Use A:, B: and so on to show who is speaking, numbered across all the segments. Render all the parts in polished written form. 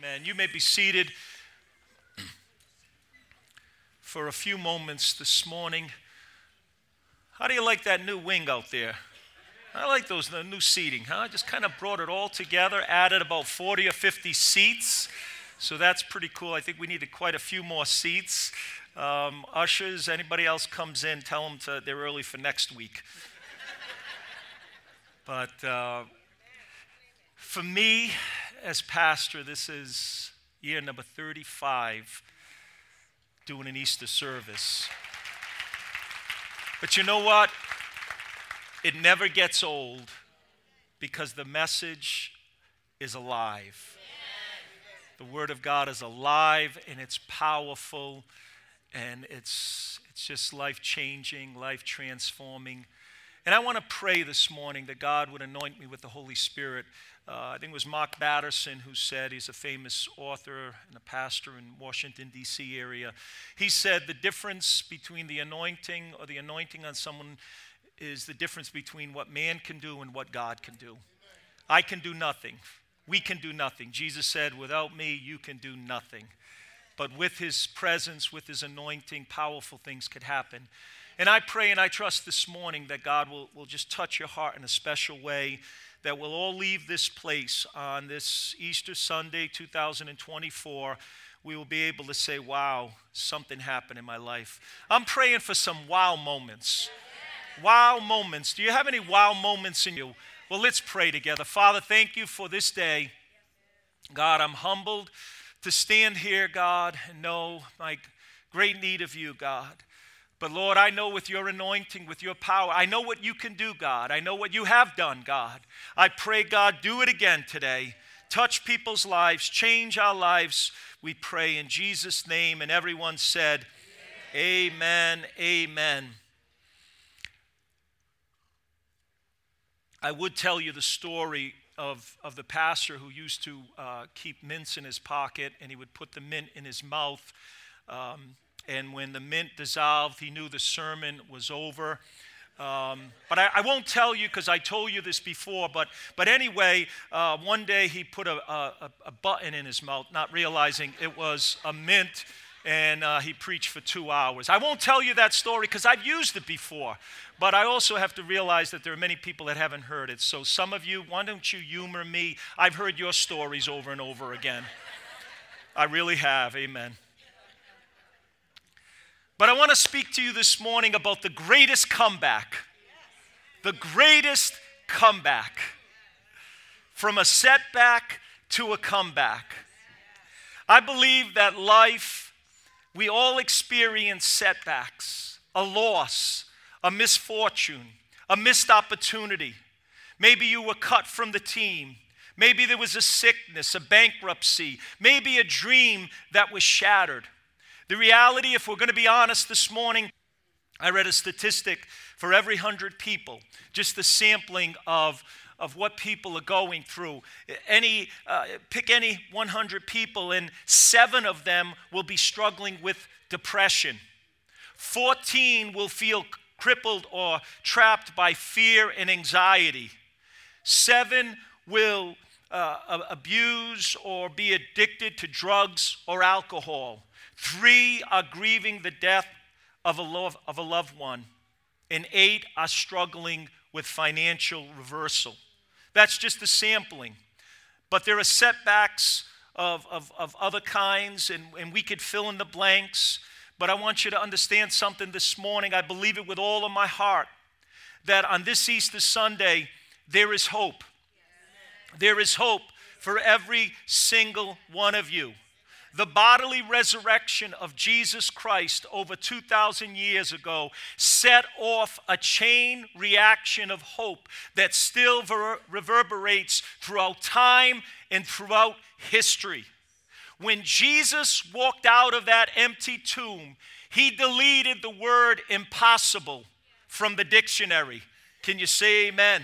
A: Amen. You may be seated for a few moments this morning. How do you like that new wing out there? I like the new seating, huh? Just kind of brought it all together, added about 40 or 50 seats. So that's pretty cool. I think we needed quite a few more seats. Ushers, anybody else comes in, tell them they're early for next week. But for me, as pastor, this is year number 35 doing an Easter service. But you know what? It never gets old because the message is alive. The Word of God is alive and it's powerful and it's just life-changing, life-transforming. And I want to pray this morning that God would anoint me with the Holy Spirit. I think it was Mark Batterson who said, he's a famous author and a pastor in Washington, D.C. area. He said the difference between the anointing or the anointing on someone is the difference between what man can do and what God can do. I can do nothing. We can do nothing. Jesus said, without me, you can do nothing. But with his presence, with his anointing, powerful things could happen. And I pray and I trust this morning that God will just touch your heart in a special way, that we'll all leave this place on this Easter Sunday, 2024. We will be able to say, wow, something happened in my life. I'm praying for some wow moments. Wow moments. Do you have any wow moments in you? Well, let's pray together. Father, thank you for this day. God, I'm humbled to stand here, God, and know my great need of you, God. But Lord, I know with your anointing, with your power, I know what you can do, God. I know what you have done, God. I pray, God, do it again today. Touch people's lives, change our lives, we pray in Jesus' name. And everyone said, amen, amen. I would tell you the story of the pastor who used to keep mints in his pocket, and he would put the mint in his mouth. And when the mint dissolved, he knew the sermon was over. But I won't tell you because I told you this before. But anyway, one day he put a button in his mouth, not realizing it was a mint, and he preached for 2 hours. I won't tell you that story because I've used it before. But I also have to realize that there are many people that haven't heard it. So some of you, why don't you humor me? I've heard your stories over and over again. I really have. Amen. But I want to speak to you this morning about the greatest comeback. The greatest comeback. From a setback to a comeback. I believe that life, we all experience setbacks, a loss, a misfortune, a missed opportunity. Maybe you were cut from the team. Maybe there was a sickness, a bankruptcy. Maybe a dream that was shattered. The reality, if we're going to be honest this morning, I read a statistic for every 100 people, just the sampling of what people are going through. Pick any 100 people, and 7 of them will be struggling with depression. 14 will feel crippled or trapped by fear and anxiety. 7 will abuse or be addicted to drugs or alcohol. 3 are grieving the death of a loved one. And 8 are struggling with financial reversal. That's just a sampling. But there are setbacks of other kinds, and we could fill in the blanks. But I want you to understand something this morning. I believe it with all of my heart, that on this Easter Sunday, there is hope. There is hope for every single one of you. The bodily resurrection of Jesus Christ over 2,000 years ago set off a chain reaction of hope that still reverberates throughout time and throughout history. When Jesus walked out of that empty tomb, he deleted the word impossible from the dictionary. Can you say amen?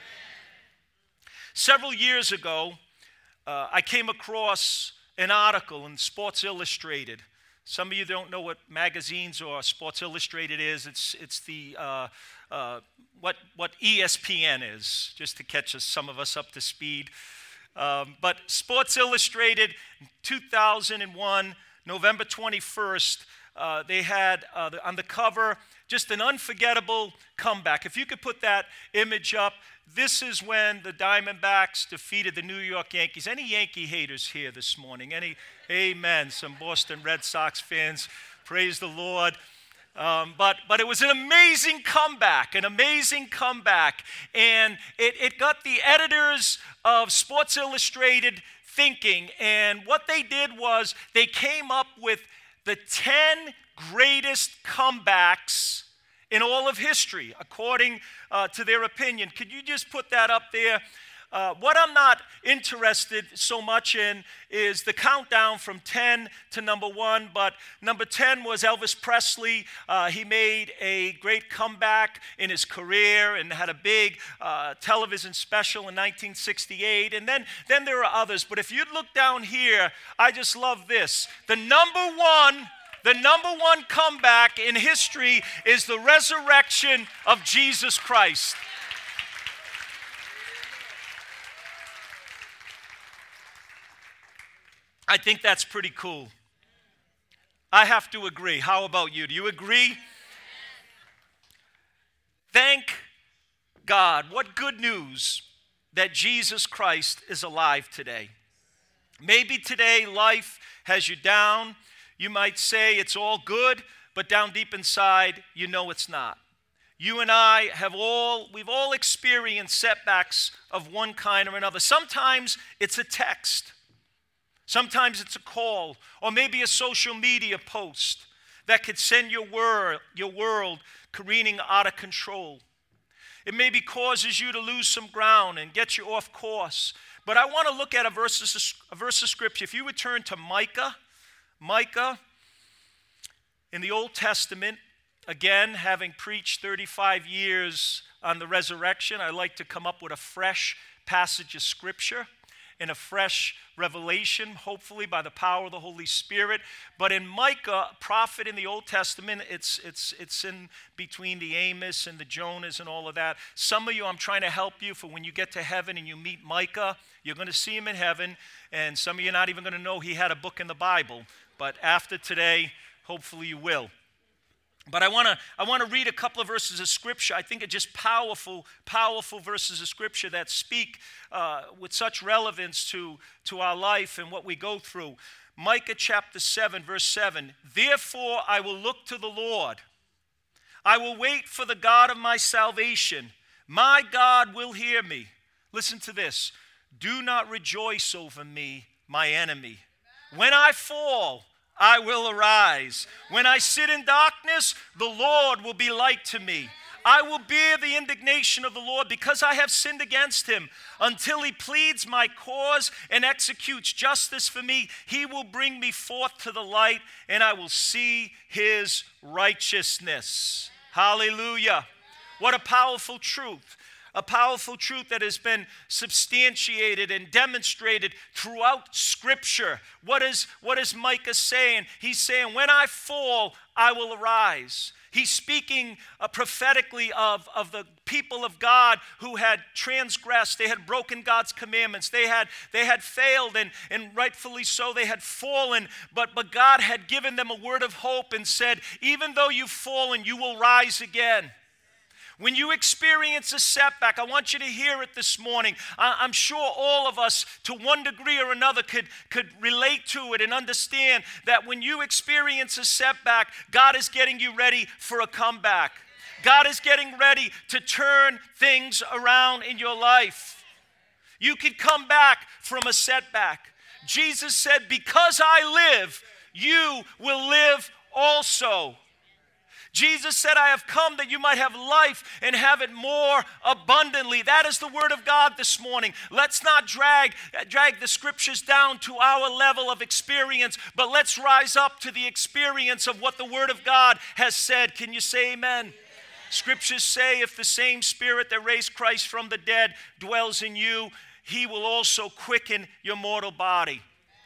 A: Several years ago, I came across an article in Sports Illustrated. Some of you don't know what magazines or Sports Illustrated is. It's the what ESPN is, just to catch some of us up to speed. But Sports Illustrated, 2001, November 21st, they had on the cover just an unforgettable comeback. If you could put that image up, this is when the Diamondbacks defeated the New York Yankees. Any Yankee haters here this morning? Any? Amen. Some Boston Red Sox fans. Praise the Lord. But it was an amazing comeback, and it got the editors of Sports Illustrated thinking, and what they did was they came up with the 10 greatest comebacks in all of history, according to their opinion. Could you just put that up there? What I'm not interested so much in is the countdown from 10 to number 1, but number 10 was Elvis Presley. He made a great comeback in his career and had a big television special in 1968. And then there are others, but if you look down here, I just love this. The number one comeback in history is the resurrection of Jesus Christ. I think that's pretty cool. I have to agree. How about you? Do you agree? Thank God. What good news that Jesus Christ is alive today. Maybe today life has you down. You might say it's all good, but down deep inside, you know it's not. You and I we've all experienced setbacks of one kind or another. Sometimes it's a text. Sometimes it's a call, or maybe a social media post that could send your world careening out of control. It maybe causes you to lose some ground and get you off course. But I want to look at a verse of scripture. If you would turn to Micah in the Old Testament, again, having preached 35 years on the resurrection, I like to come up with a fresh passage of scripture and a fresh revelation, hopefully by the power of the Holy Spirit. But in Micah, prophet in the Old Testament, it's in between the Amos and the Jonas and all of that. Some of you, I'm trying to help you for when you get to heaven and you meet Micah, you're going to see him in heaven, and some of you are not even going to know he had a book in the Bible. But after today, hopefully you will. But I want to read a couple of verses of Scripture. I think are just powerful verses of Scripture that speak with such relevance to our life and what we go through. Micah chapter 7, verse 7. Therefore I will look to the Lord. I will wait for the God of my salvation. My God will hear me. Listen to this. Do not rejoice over me, my enemy. When I fall, I will arise. When I sit in darkness, the Lord will be light to me. I will bear the indignation of the Lord because I have sinned against him. Until he pleads my cause and executes justice for me, he will bring me forth to the light, and I will see his righteousness. Hallelujah. What a powerful truth. A powerful truth that has been substantiated and demonstrated throughout Scripture. What is Micah saying? He's saying, when I fall, I will arise. He's speaking prophetically of the people of God who had transgressed. They had broken God's commandments. They had failed, and rightfully so, they had fallen. But God had given them a word of hope and said, even though you've fallen, you will rise again. When you experience a setback, I want you to hear it this morning. I'm sure all of us, to one degree or another, could relate to it and understand that when you experience a setback, God is getting you ready for a comeback. God is getting ready to turn things around in your life. You can come back from a setback. Jesus said, because I live, you will live also. Jesus said, I have come that you might have life and have it more abundantly. That is the word of God this morning. Let's not drag the scriptures down to our level of experience, but let's rise up to the experience of what the word of God has said. Can you say amen? Scriptures say, if the same Spirit that raised Christ from the dead dwells in you, he will also quicken your mortal body.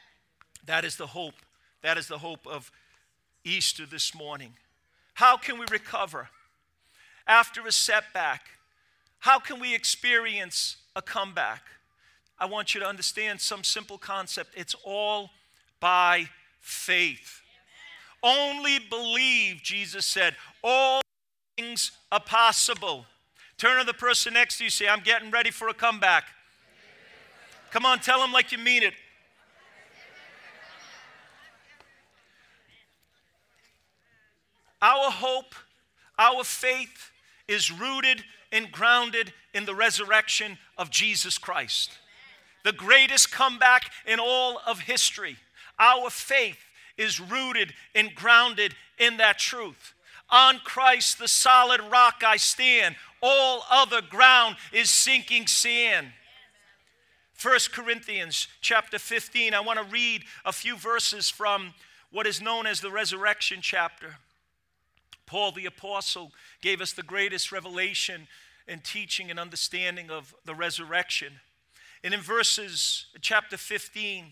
A: That is the hope. That is the hope of Easter this morning. How can we recover after a setback? How can we experience a comeback? I want you to understand some simple concept. It's all by faith. Only believe, Jesus said. All things are possible. Turn to the person next to you, say, I'm getting ready for a comeback. Come on, tell them like you mean it. Our hope, our faith is rooted and grounded in the resurrection of Jesus Christ. The greatest comeback in all of history. Our faith is rooted and grounded in that truth. On Christ, the solid rock I stand. All other ground is sinking sand. 1 Corinthians chapter 15. I want to read a few verses from what is known as the resurrection chapter. Paul the apostle gave us the greatest revelation and teaching and understanding of the resurrection. And in chapter 15,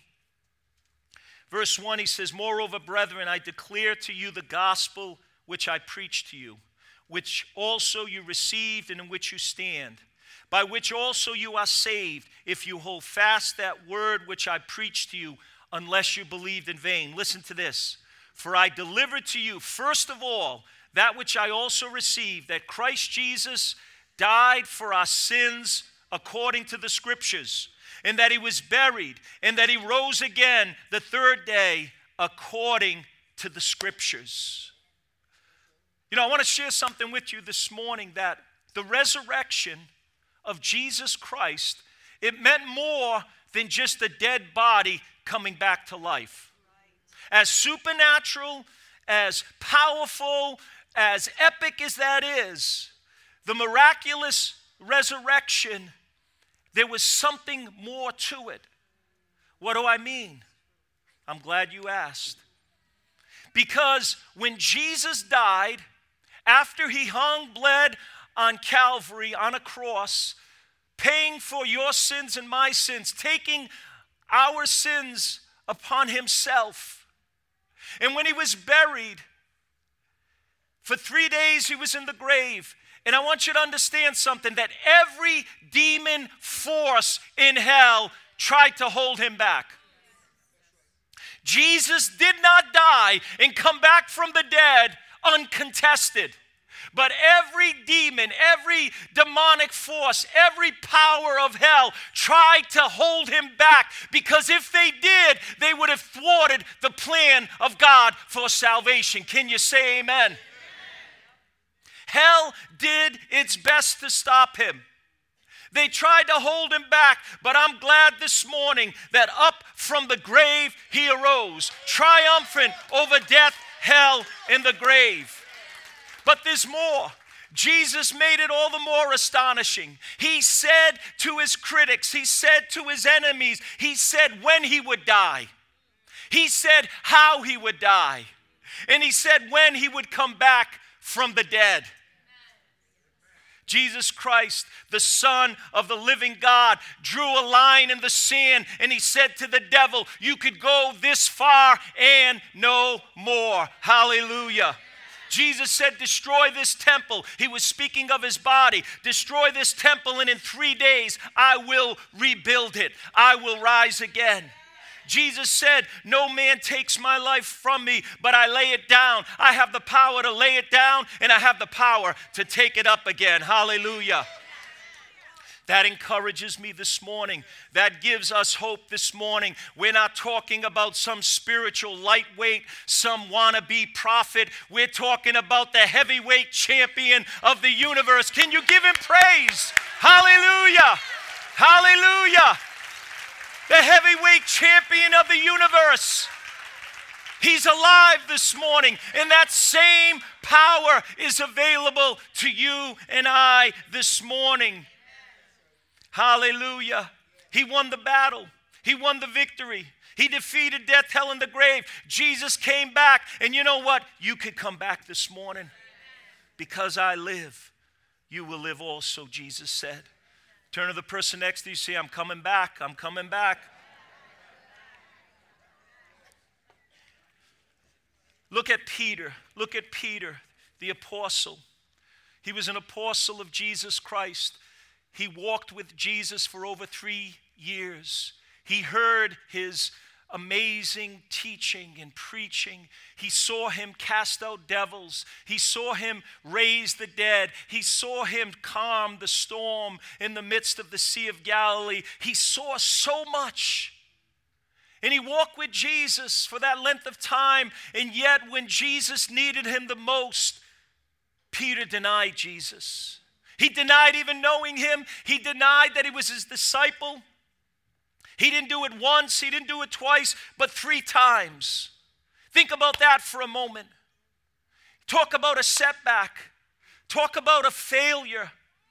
A: verse 1, he says, Moreover, brethren, I declare to you the gospel which I preached to you, which also you received and in which you stand, by which also you are saved, if you hold fast that word which I preached to you, unless you believed in vain. Listen to this. For I delivered to you, first of all, that which I also received, that Christ Jesus died for our sins according to the Scriptures, and that he was buried, and that he rose again the third day according to the Scriptures. You know, I want to share something with you this morning, that the resurrection of Jesus Christ, it meant more than just a dead body coming back to life. As supernatural, as powerful, as epic as that is, the miraculous resurrection, there was something more to it. What do I mean? I'm glad you asked. Because when Jesus died, after he hung, bled on Calvary on a cross, paying for your sins and my sins, taking our sins upon himself. And when he was buried, for 3 days he was in the grave. And I want you to understand something, that every demon force in hell tried to hold him back. Jesus did not die and come back from the dead uncontested. But every demon, every demonic force, every power of hell tried to hold him back, because if they did, they would have thwarted the plan of God for salvation. Can you say amen? Hell did its best to stop him. They tried to hold him back, but I'm glad this morning that up from the grave he arose, triumphant over death, hell, and the grave. But there's more. Jesus made it all the more astonishing. He said to his critics, he said to his enemies, he said when he would die. He said how he would die. And he said when he would come back from the dead. Jesus Christ, the Son of the living God, drew a line in the sand, and he said to the devil, you could go this far and no more. Hallelujah. Jesus said, destroy this temple. He was speaking of his body. Destroy this temple, and in 3 days I will rebuild it. I will rise again. Jesus said, no man takes my life from me, but I lay it down. I have the power to lay it down, and I have the power to take it up again. Hallelujah. That encourages me this morning. That gives us hope this morning. We're not talking about some spiritual lightweight, some wannabe prophet. We're talking about the heavyweight champion of the universe. Can you give him praise? Hallelujah. Hallelujah. The heavyweight champion of the universe. He's alive this morning, and that same power is available to you and I this morning. Hallelujah. He won the battle. He won the victory. He defeated death, hell, and the grave. Jesus came back, and you know what? You could come back this morning. Because I live, you will live also, Jesus said. Turn to the person next to you, say, I'm coming back, I'm coming back. Look at Peter, the apostle. He was an apostle of Jesus Christ. He walked with Jesus for over 3 years. He heard his amazing teaching and preaching. He saw him cast out devils. He saw him raise the dead. He saw him calm the storm in the midst of the Sea of Galilee. He saw so much. And he walked with Jesus for that length of time. And yet when Jesus needed him the most, Peter denied Jesus. He denied even knowing him. He denied that he was his disciple. He didn't do it once, he didn't do it twice, but 3 times. Think about that for a moment. Talk about a setback. Talk about a failure.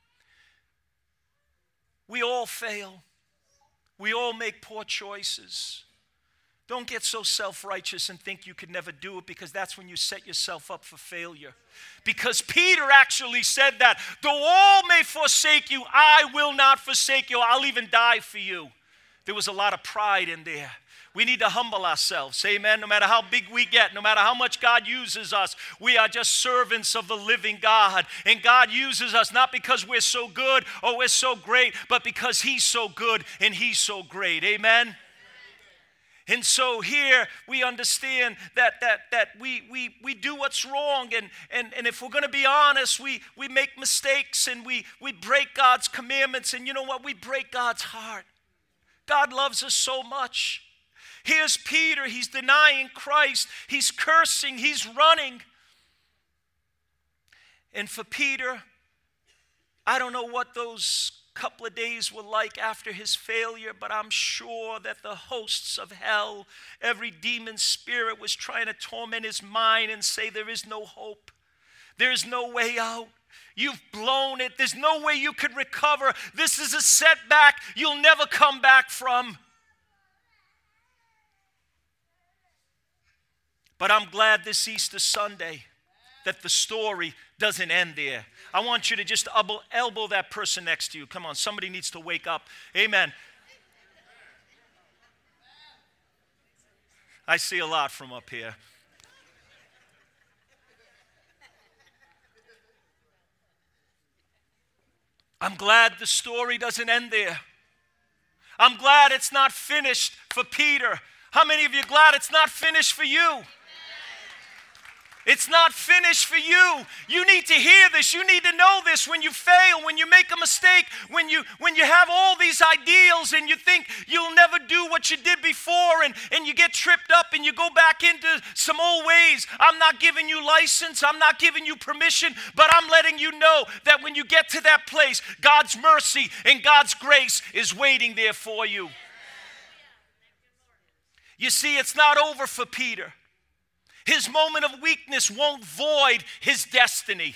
A: We all fail. We all make poor choices. Don't get so self-righteous and think you could never do it, because that's when you set yourself up for failure. Because Peter actually said that, though all may forsake you, I will not forsake you. I'll even die for you. There was a lot of pride in there. We need to humble ourselves, amen? No matter how big we get, no matter how much God uses us, we are just servants of the living God. And God uses us not because we're so good or we're so great, but because he's so good and he's so great, amen? And so here we understand that we do what's wrong, and if we're going to be honest, we make mistakes and we break God's commandments, and you know what? We break God's heart. God loves us so much. Here's Peter. He's denying Christ. He's cursing. He's running. And for Peter, I don't know what those couple of days were like after his failure, but I'm sure that the hosts of hell, every demon spirit was trying to torment his mind and say, there is no hope. There is no way out. You've blown it. There's no way you could recover. This is a setback you'll never come back from. But I'm glad this Easter Sunday that the story doesn't end there. I want you to just elbow that person next to you. Come on, somebody needs to wake up. Amen. I see a lot from up here. I'm glad the story doesn't end there. I'm glad it's not finished for Peter. How many of you are glad it's not finished for you? It's not finished for you. You need to hear this. You need to know this when you fail, when you make a mistake, when you have all these ideals and you think you'll never do what you did before, and you get tripped up and you go back into some old ways. I'm not giving you license. I'm not giving you permission, but I'm letting you know that when you get to that place, God's mercy and God's grace is waiting there for you. You see, it's not over for Peter. His moment of weakness won't void his destiny.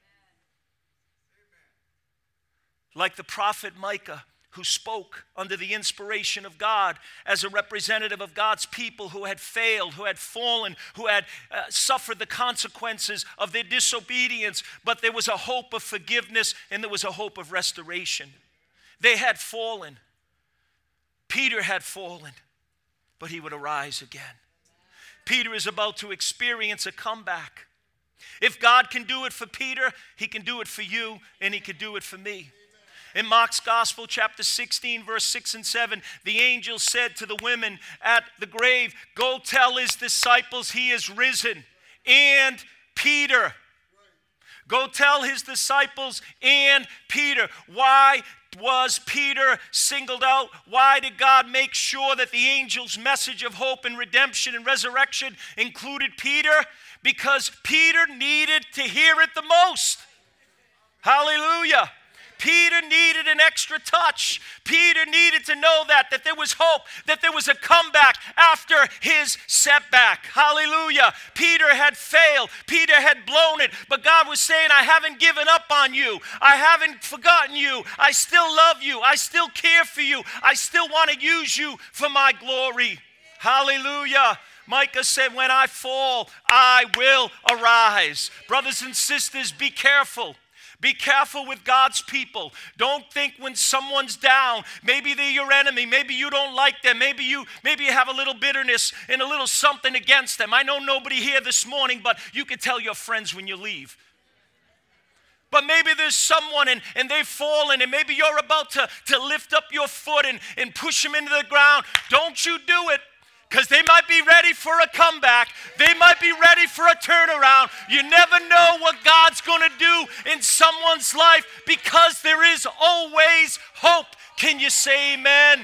A: Like the prophet Micah, who spoke under the inspiration of God as a representative of God's people who had failed, who had fallen, who had suffered the consequences of their disobedience, but there was a hope of forgiveness and there was a hope of restoration. They had fallen. Peter had fallen, but he would arise again. Peter is about to experience a comeback. If God can do it for Peter, he can do it for you, and he can do it for me. In Mark's Gospel, chapter 16, verse 6 and 7, the angel said to the women at the grave, go tell his disciples he is risen. And Peter. Go tell his disciples and Peter. Why was Peter singled out? Why did God make sure that the angel's message of hope and redemption and resurrection included Peter? Because Peter needed to hear it the most. Hallelujah. Peter needed an extra touch. Peter needed to know that there was hope, that there was a comeback after his setback. Hallelujah. Peter had failed. Peter had blown it. But God was saying, I haven't given up on you. I haven't forgotten you. I still love you. I still care for you. I still want to use you for my glory. Hallelujah. Micah said, when I fall, I will arise. Brothers and sisters, be careful. Be careful with God's people. Don't think when someone's down, maybe they're your enemy, maybe you don't like them, maybe you have a little bitterness and a little something against them. I know nobody here this morning, but you can tell your friends when you leave. But maybe there's someone and they've fallen, and maybe you're about to lift up your foot and push them into the ground. Don't you do it, because they might be ready for a comeback. They might be ready for a turnaround. You never know what God's going to do in someone's life, because there is always hope. Can you say amen?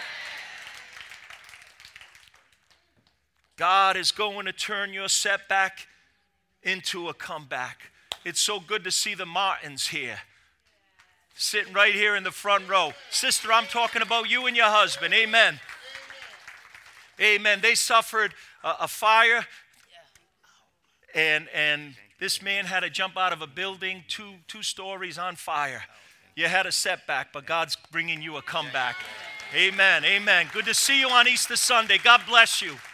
A: God is going to turn your setback into a comeback. It's so good to see the Martins here, sitting right here in the front row. Sister, I'm talking about you and your husband. Amen. Amen. They suffered a fire, and this man had to jump out of a building, two stories on fire. You had a setback, but God's bringing you a comeback. Amen. Amen. Good to see you on Easter Sunday. God bless you.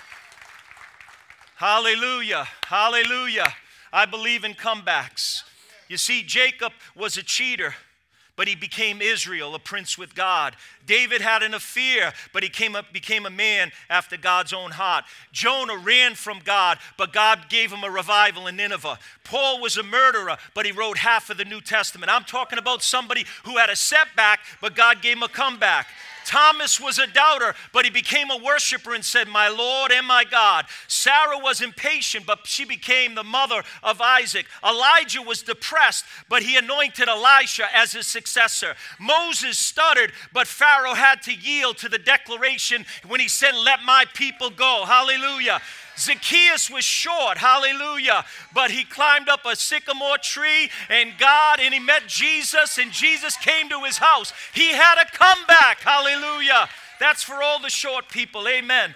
A: Hallelujah. Hallelujah. I believe in comebacks. You see, Jacob was a cheater, but he became Israel, a prince with God. David had an affair, but he became a man after God's own heart. Jonah ran from God, but God gave him a revival in Nineveh. Paul was a murderer, but he wrote half of the New Testament. I'm talking about somebody who had a setback, but God gave him a comeback. Thomas was a doubter, but he became a worshiper and said, "My Lord and my God." Sarah was impatient, but she became the mother of Isaac. Elijah was depressed, but he anointed Elisha as his successor. Moses stuttered, but Pharaoh had to yield to the declaration when he said, "Let my people go." Hallelujah. Zacchaeus was short, hallelujah, but he climbed up a sycamore tree and he met Jesus, and Jesus came to his house. He had a comeback, hallelujah. That's for all the short people, amen.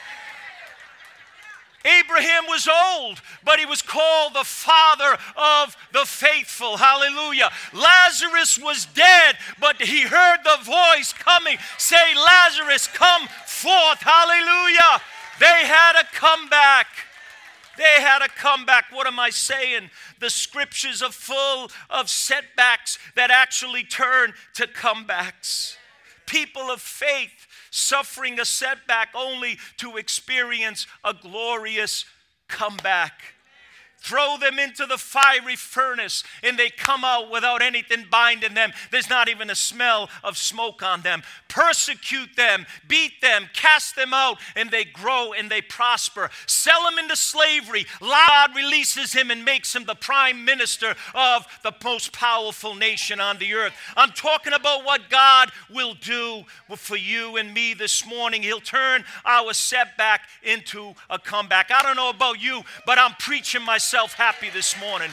A: Abraham was old, but he was called the father of the faithful, hallelujah. Lazarus was dead, but he heard the voice coming, say, "Lazarus, come forth," hallelujah. They had a comeback. They had a comeback. What am I saying? The scriptures are full of setbacks that actually turn to comebacks. People of faith suffering a setback only to experience a glorious comeback. Throw them into the fiery furnace, and they come out without anything binding them. There's not even a smell of smoke on them. Persecute them, beat them, cast them out, and they grow and they prosper. Sell them into slavery. God releases him and makes him the prime minister of the most powerful nation on the earth. I'm talking about what God will do for you and me this morning. He'll turn our setback into a comeback. I don't know about you, but I'm preaching myself happy this morning.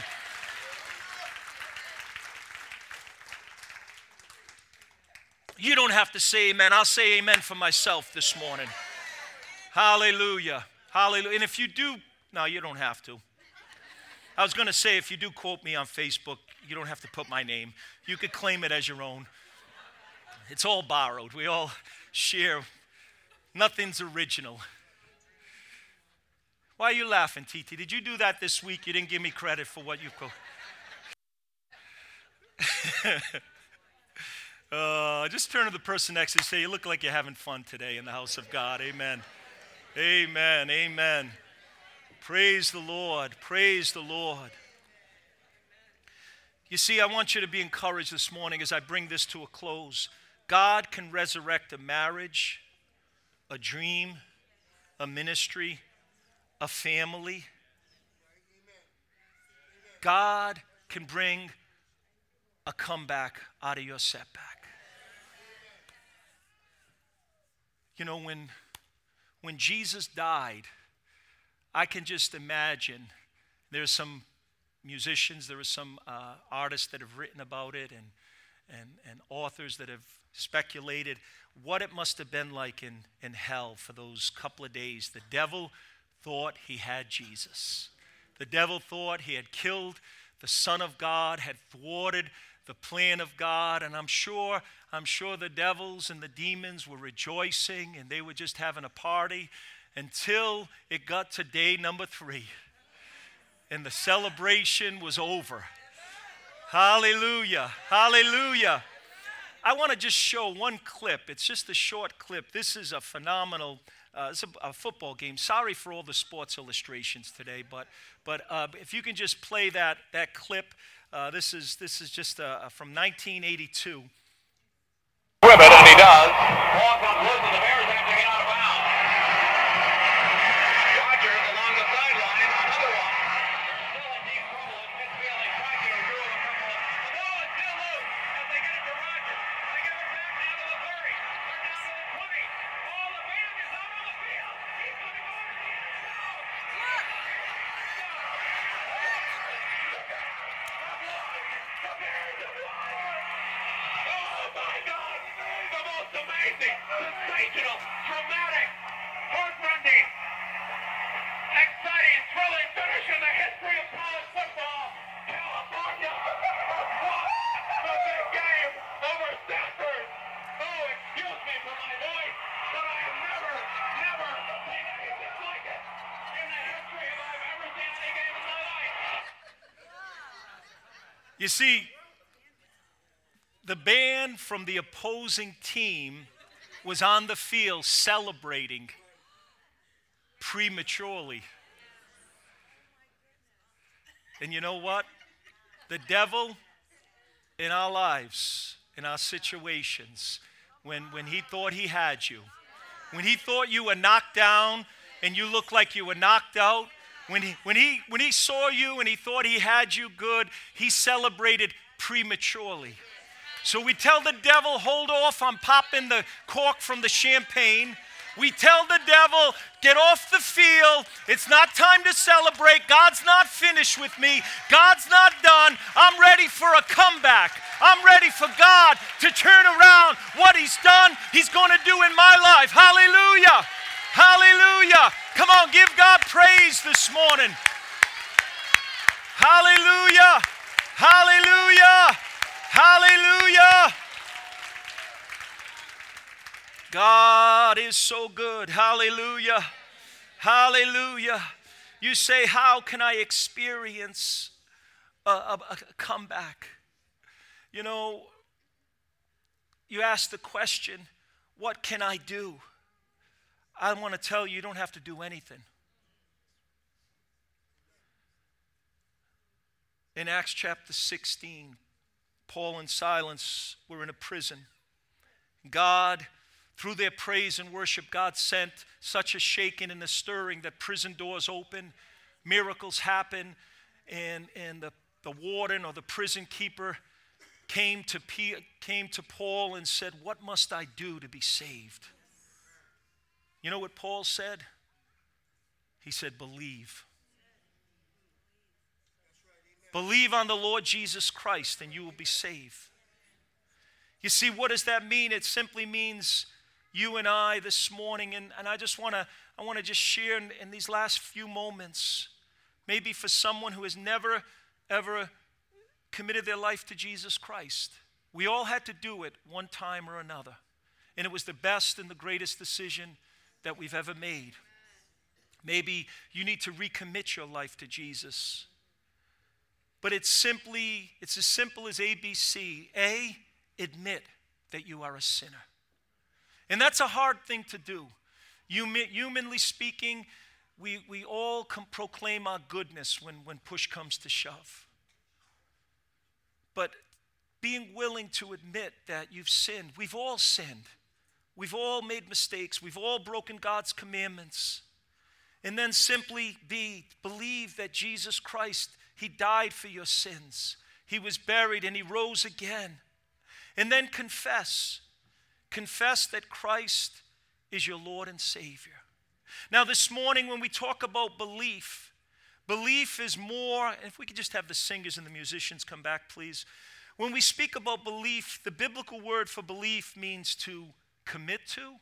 A: You don't have to say amen. I'll say amen for myself this morning. Hallelujah. Hallelujah. And if you do, no, you don't have to. I was going to say, if you do quote me on Facebook, you don't have to put my name. You could claim it as your own. It's all borrowed. We all share. Nothing's original. Why are you laughing, Titi? Did you do that this week? You didn't give me credit for what you call. Just turn to the person next to you and say, "You look like you're having fun today in the house of God." Amen. Amen. Amen. Praise the Lord. Praise the Lord. You see, I want you to be encouraged this morning as I bring this to a close. God can resurrect a marriage, a dream, a ministry, a family. God can bring a comeback out of your setback. You know, when Jesus died, I can just imagine, there's some musicians, there are some artists that have written about it, and authors that have speculated what it must have been like in hell for those couple of days. The devil thought he had Jesus. The devil thought he had killed the Son of God, had thwarted the plan of God, and I'm sure the devils and the demons were rejoicing, and they were just having a party until it got to day number 3, and the celebration was over. Hallelujah, hallelujah. I want to just show one clip. It's just a short clip. This is a phenomenal it's a football game. Sorry for all the sports illustrations today, but if you can just play that clip, This is just from 1982.
B: Whip it, and he does. Ball comes loose, and the Bears have to get out of bounds. Rogers along the sideline, another one. Still in deep trouble in midfield. They try to rule a couple of. The ball is still loose as they get it to Rogers. They give it back down to the 30. They're down to the 20. Oh, the man is out on the field. He's going to go into the end zone. Oh my God! The most amazing, sensational, dramatic, heart-rending, exciting, thrilling finish in the history of college football. California has won the big game over Stanford. Oh, excuse me for my voice, but I have never seen anything like it in the history of I've ever seen any game in my life.
A: You see, the band from the opposing team was on the field celebrating prematurely. And you know what? The devil in our lives, in our situations, when he thought he had you, when he thought you were knocked down and you looked like you were knocked out, when he saw you and he thought he had you good, he celebrated prematurely. So we tell the devil, hold off on popping the cork from the champagne. We tell the devil, get off the field. It's not time to celebrate. God's not finished with me. God's not done. I'm ready for a comeback. I'm ready for God to turn around what he's done, he's going to do in my life. Hallelujah. Hallelujah. Come on, give God praise this morning. Hallelujah. Hallelujah. Hallelujah. God is so good. Hallelujah. Hallelujah. You say, how can I experience a comeback? You know, you ask the question, what can I do? I want to tell you, you don't have to do anything. In Acts chapter 16, Paul and Silas were in a prison. God, through their praise and worship, God sent such a shaking and a stirring that prison doors opened, miracles happened, and the warden or the prison keeper came to Paul and said, what must I do to be saved? You know what Paul said? He said, believe. Believe on the Lord Jesus Christ and you will be saved. You see, what does that mean? It simply means you and I this morning, and I want to just share in these last few moments, maybe for someone who has never, ever committed their life to Jesus Christ. We all had to do it one time or another, and it was the best and the greatest decision that we've ever made. Maybe you need to recommit your life to Jesus. But it's as simple as ABC. A, admit that you are a sinner. And that's a hard thing to do. Humanly speaking, we all proclaim our goodness when push comes to shove. But being willing to admit that you've sinned. We've all sinned. We've all made mistakes. We've all broken God's commandments. And then simply believe that Jesus Christ, he died for your sins. He was buried and he rose again. And then confess. Confess that Christ is your Lord and Savior. Now this morning when we talk about belief, belief is more, and if we could just have the singers and the musicians come back, please. When we speak about belief, the biblical word for belief means to commit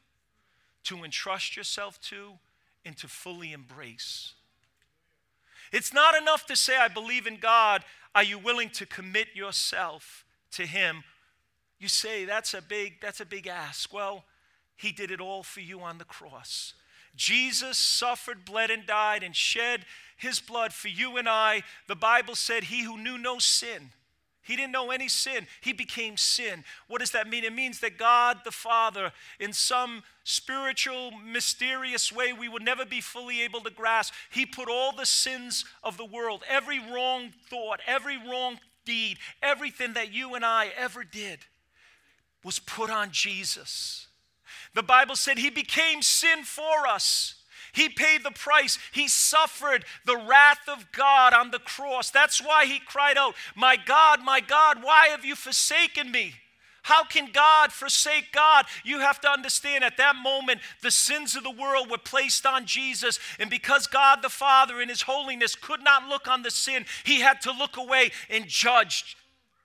A: to entrust yourself to, and to fully embrace. It's not enough to say, I believe in God. Are you willing to commit yourself to him? You say, that's a big ask. Well, he did it all for you on the cross. Jesus suffered, bled, and died, and shed his blood for you and I. The Bible said, he who knew no sin, he didn't know any sin, he became sin. What does that mean? It means that God the Father, in some spiritual, mysterious way we would never be fully able to grasp, he put all the sins of the world, every wrong thought, every wrong deed, everything that you and I ever did was put on Jesus. The Bible said he became sin for us. He paid the price. He suffered the wrath of God on the cross. That's why he cried out, my God, why have you forsaken me? How can God forsake God? You have to understand at that moment, the sins of the world were placed on Jesus. And because God the Father in his holiness could not look on the sin, he had to look away and judge.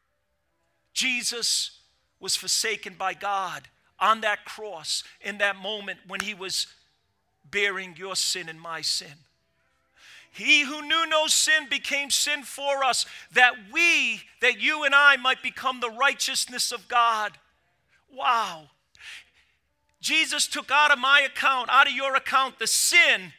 A: Jesus was forsaken by God on that cross in that moment when he was bearing your sin and my sin. He who knew no sin became sin for us, that you and I might become the righteousness of God. Wow. Jesus took out of my account, out of your account, the sin,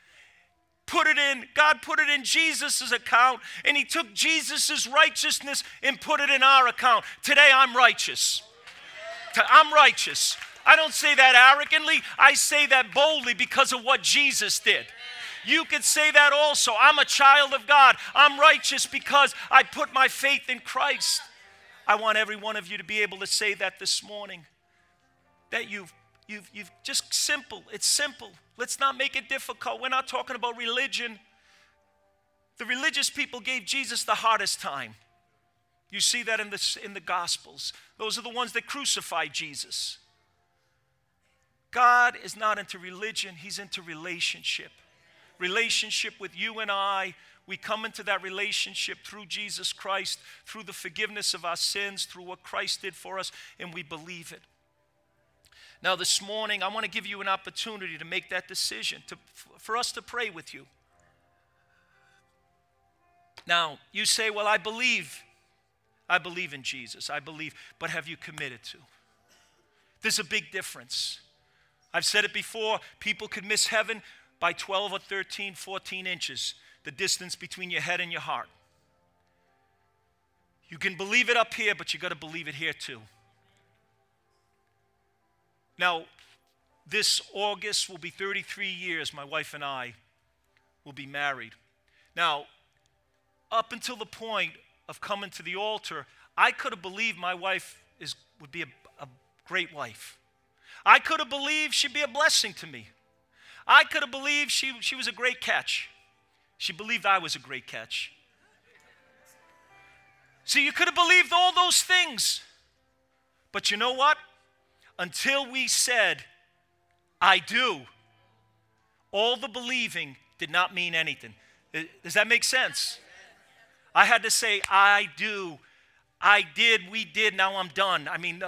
A: God put it in Jesus' account, and he took Jesus' righteousness and put it in our account. Today I'm righteous. I'm righteous. I don't say that arrogantly. I say that boldly because of what Jesus did. You could say that also. I'm a child of God. I'm righteous because I put my faith in Christ. I want every one of you to be able to say that this morning. That you've just simple. It's simple. Let's not make it difficult. We're not talking about religion. The religious people gave Jesus the hardest time. You see that in the Gospels. Those are the ones that crucified Jesus. God is not into religion. He's into relationship. Relationship with you and I. We come into that relationship through Jesus Christ, through the forgiveness of our sins, through what Christ did for us, and we believe it. Now this morning, I want to give you an opportunity to make that decision, for us to pray with you. Now, you say, well, I believe in Jesus. I believe, but have you committed to? There's a big difference. I've said it before, people could miss heaven by 12 or 13, 14 inches, the distance between your head and your heart. You can believe it up here, but you got to believe it here too. Now, this August will be 33 years, my wife and I will be married. Now, up until the point of coming to the altar, I could have believed my wife would be a great wife. I could have believed she'd be a blessing to me. I could have believed she was a great catch. She believed I was a great catch. See, you could have believed all those things. But you know what? Until we said, I do, all the believing did not mean anything. Does that make sense? I had to say, I do, I did, we did, now I'm done. I mean,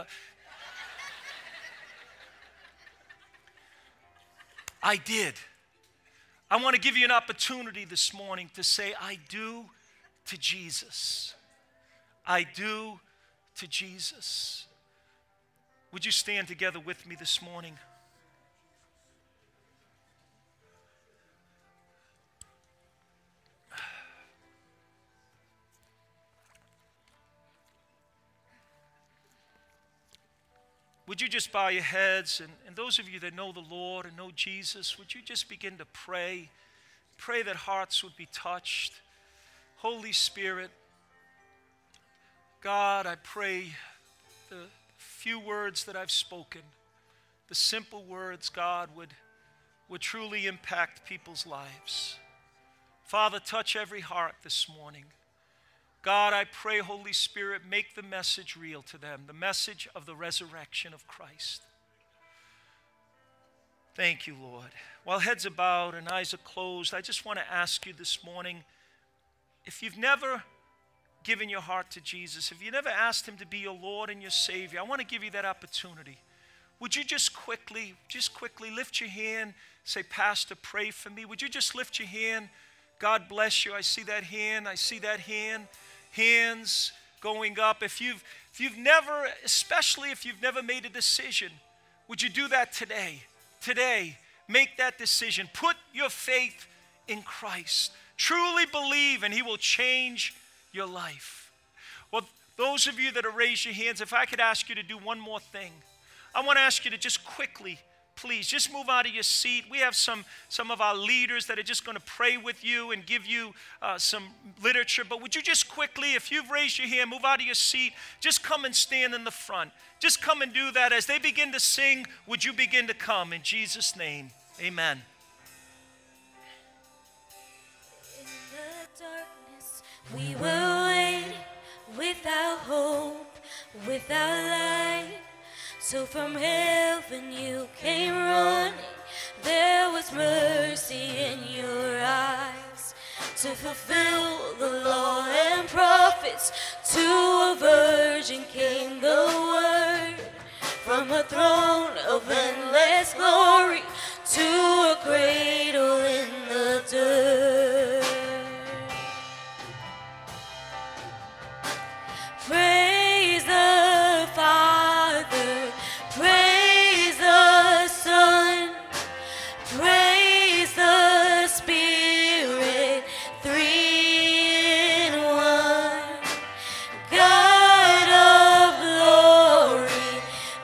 A: I did. I want to give you an opportunity this morning to say, I do to Jesus. I do to Jesus. Would you stand together with me this morning? Would you just bow your heads, and those of you that know the Lord and know Jesus, would you just begin to pray? Pray that hearts would be touched. Holy Spirit, God, I pray the few words that I've spoken, the simple words, God, would truly impact people's lives. Father, touch every heart this morning. God, I pray, Holy Spirit, make the message real to them, the message of the resurrection of Christ. Thank you, Lord. While heads are bowed and eyes are closed, I just want to ask you this morning, if you've never given your heart to Jesus, if you never asked him to be your Lord and your Savior, I want to give you that opportunity. Would you just quickly lift your hand, say, Pastor, pray for me. Would you just lift your hand? God bless you. I see that hand. I see that hand. Hands going up. If you've never, especially if you've never made a decision, would you do that today? Today, make that decision. Put your faith in Christ. Truly believe, and he will change your life. Well, those of you that have raised your hands, if I could ask you to do one more thing. I want to ask you to just quickly please just move out of your seat. We have some of our leaders that are just going to pray with you and give you some literature. But would you just quickly, if you've raised your hand, move out of your seat, just come and stand in the front. Just come and do that. As they begin to sing, would you begin to come in Jesus' name? Amen.
C: In the darkness, we were waiting without hope, without light. So from heaven you came running. There was mercy in your eyes to fulfill the law and prophets. To a virgin came the word from a throne of endless glory to a cradle in the dirt. Praise the Father, praise the Son, praise the Spirit, three in one. God of glory,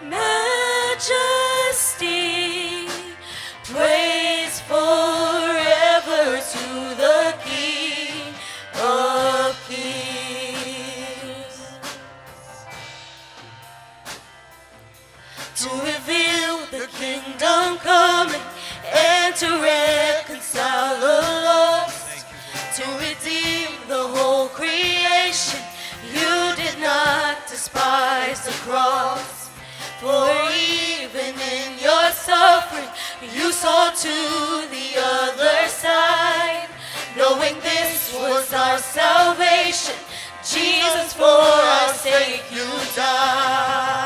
C: majesty, praise forever to the King of Kings. To reveal the kingdom coming and to reconcile the lost, to redeem the whole creation. You did not despise the cross, for even in your suffering you saw to the other side, knowing this was our salvation. Jesus, for our sake you died.